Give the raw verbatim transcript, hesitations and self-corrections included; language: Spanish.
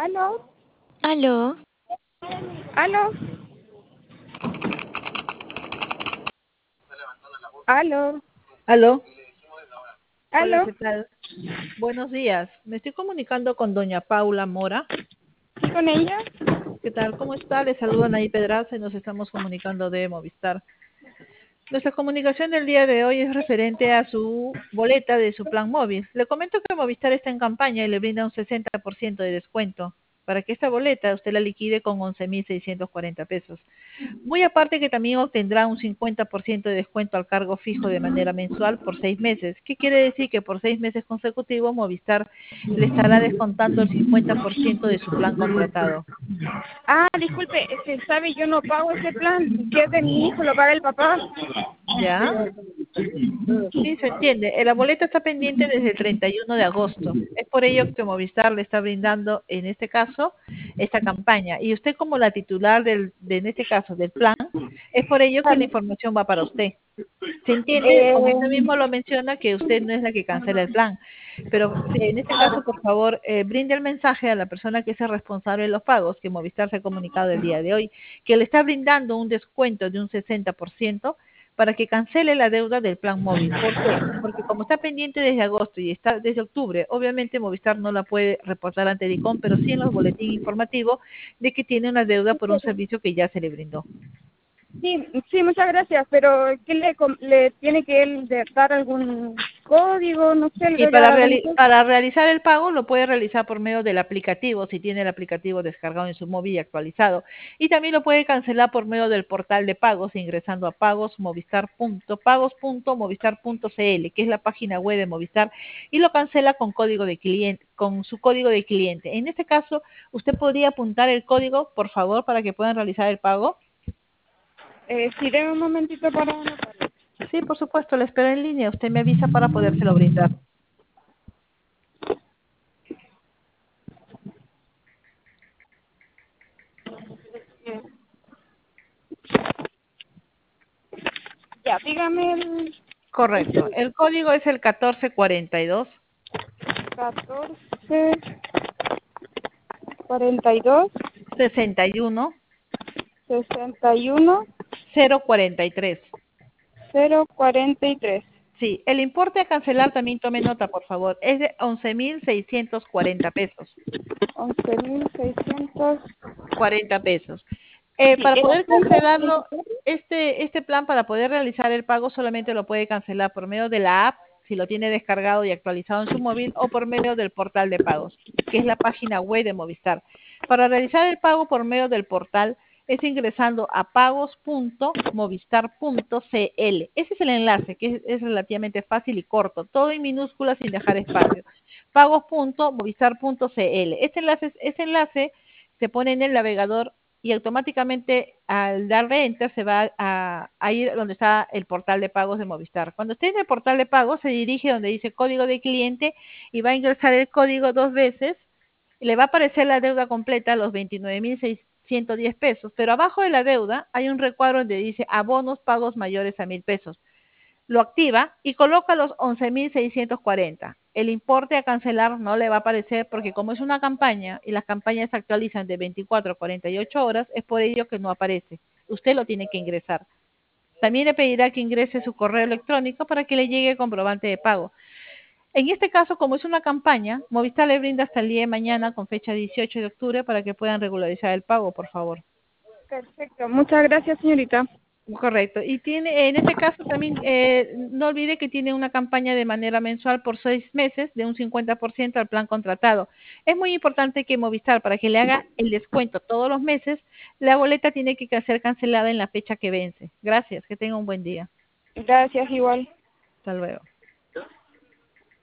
Aló, Aló, aló, aló, Aló, hola, aló. ¿qué tal? Buenos días. Me estoy comunicando con doña Paula Mora. ¿Sí con ella? ¿Qué tal? ¿Cómo está? Le saluda Anaí Pedraza y nos estamos comunicando de Movistar. Nuestra comunicación del día de hoy es referente a su boleta de su plan móvil. Le comento que Movistar está en campaña y le brinda un sesenta por ciento de descuento para que esta boleta usted la liquide con once mil seiscientos cuarenta pesos. Muy aparte que también obtendrá un cincuenta por ciento de descuento al cargo fijo de manera mensual por seis meses. ¿Qué quiere decir? Que por seis meses consecutivos Movistar le estará descontando el cincuenta por ciento de su plan contratado. Ah, disculpe, es que sabe, yo no pago ese plan, que es de mi hijo, lo paga el papá. ¿Ya? Sí, se entiende. Eh, La boleta está pendiente desde el treinta y uno de agosto. Es por ello que Movistar le está brindando, en este caso, esta campaña. Y usted como la titular del, de, en este caso, del plan, es por ello que la información va para usted. Se entiende, como Eh, usted mismo lo menciona, que usted no es la que cancela el plan. Pero sí, en este caso, por favor, eh, brinde el mensaje a la persona que es el responsable de los pagos, que Movistar se ha comunicado el día de hoy, que le está brindando un descuento de un sesenta por ciento para que cancele la deuda del plan móvil. ¿Por qué? Porque como está pendiente desde agosto y está desde octubre, obviamente Movistar no la puede reportar ante DICOM, pero sí en los boletines informativos de que tiene una deuda por un servicio que ya se le brindó. sí, sí, muchas gracias, pero ¿qué le, com- le tiene que él de- dar algún código, no sé, Y le dar para, algún reali- código? para realizar el pago lo puede realizar por medio del aplicativo, si tiene el aplicativo descargado en su móvil y actualizado. Y también lo puede cancelar por medio del portal de pagos, ingresando a pagos movistar punto pagos punto movistar punto cl, que es la página web de Movistar, y lo cancela con código de cliente, con su código de cliente. En este caso, usted podría apuntar el código, por favor, para que puedan realizar el pago. Eh, sí, deme un momentito para anotarlo. Sí, por supuesto, le espero en línea. Usted me avisa para podérselo brindar. Ya, dígame el Correcto. El código es el catorce cuarenta y dos. catorce cuarenta y dos sesenta y uno sesenta y uno cero cuarenta y tres. cero cuarenta y tres. Sí, el importe a cancelar también tome nota, por favor, es de once mil seiscientos cuarenta pesos. once mil seiscientos. cuarenta pesos. Eh, Sí, para ¿era poder cancelarlo, este, este plan, para poder realizar el pago, solamente lo puede cancelar por medio de la app, si lo tiene descargado y actualizado en su móvil, o por medio del portal de pagos, que es la página web de Movistar. Para realizar el pago por medio del portal, es ingresando a pagos punto movistar punto cl. Ese es el enlace, que es, es relativamente fácil y corto, todo en minúsculas sin dejar espacio. pagos punto movistar punto cl. Este enlace, este enlace se pone en el navegador y automáticamente al darle enter se va a, a ir donde está el portal de pagos de Movistar. Cuando esté en el portal de pagos se dirige donde dice código de cliente y va a ingresar el código dos veces y le va a aparecer la deuda completa, los veintinueve mil seiscientos diez pesos, pero abajo de la deuda hay un recuadro donde dice abonos pagos mayores a mil pesos. Lo activa y coloca los once mil seiscientos cuarenta. El importe a cancelar no le va a aparecer porque como es una campaña y las campañas se actualizan de veinticuatro a cuarenta y ocho horas, es por ello que no aparece. Usted lo tiene que ingresar. También le pedirá que ingrese su correo electrónico para que le llegue el comprobante de pago. En este caso, como es una campaña, Movistar le brinda hasta el día de mañana con fecha dieciocho de octubre para que puedan regularizar el pago, por favor. Perfecto, muchas gracias, señorita. Correcto. Y tiene, en este caso también, eh, no olvide que tiene una campaña de manera mensual por seis meses de un cincuenta por ciento al plan contratado. Es muy importante que Movistar, para que le haga el descuento todos los meses, la boleta tiene que ser cancelada en la fecha que vence. Gracias, que tenga un buen día. Gracias, igual. Hasta luego.